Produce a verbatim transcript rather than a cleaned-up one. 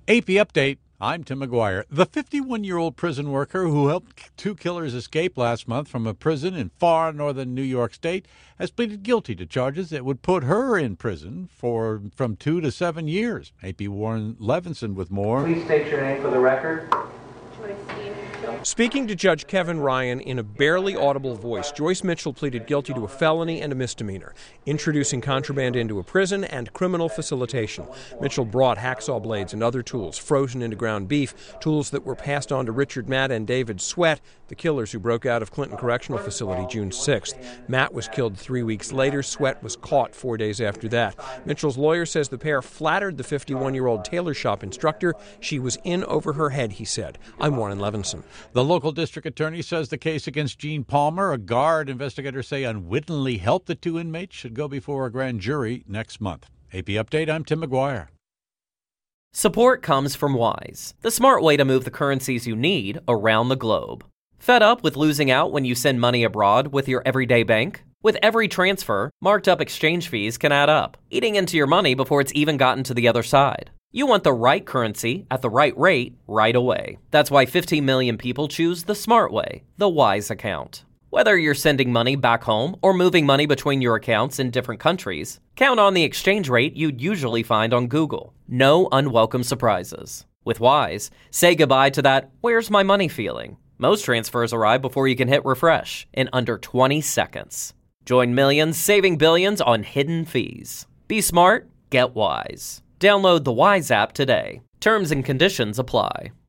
A P Update. I'm Tim McGuire. The fifty-one-year-old prison worker who helped two killers escape last month from a prison in far northern New York State has pleaded guilty to charges that would put her in prison for from two to seven years. A P Warren Levinson with more. Please state your name for the record. Speaking to Judge Kevin Ryan in a barely audible voice, Joyce Mitchell pleaded guilty to a felony and a misdemeanor, introducing contraband into a prison and criminal facilitation. Mitchell brought hacksaw blades and other tools frozen into ground beef, tools that were passed on to Richard Matt and David Sweat, the killers who broke out of Clinton Correctional Facility June sixth. Matt was killed three weeks later. Sweat was caught four days after that. Mitchell's lawyer says the pair flattered the fifty-one-year-old tailor shop instructor. She was in over her head, he said. I'm Warren Levinson. The local district attorney says the case against Gene Palmer, a guard investigators say unwittingly helped the two inmates, should go before a grand jury next month. A P Update, I'm Tim McGuire. Support comes from Wise, the smart way to move the currencies you need around the globe. Fed up with losing out when you send money abroad with your everyday bank? With every transfer, marked up exchange fees can add up, eating into your money before it's even gotten to the other side. You want the right currency at the right rate right away. That's why fifteen million people choose the smart way, the Wise account. Whether you're sending money back home or moving money between your accounts in different countries, count on the exchange rate you'd usually find on Google. No unwelcome surprises. With Wise, say goodbye to that "where's my money" feeling. Most transfers arrive before you can hit refresh in under twenty seconds. Join millions saving billions on hidden fees. Be smart, get Wise. Download the Wise app today. Terms and conditions apply.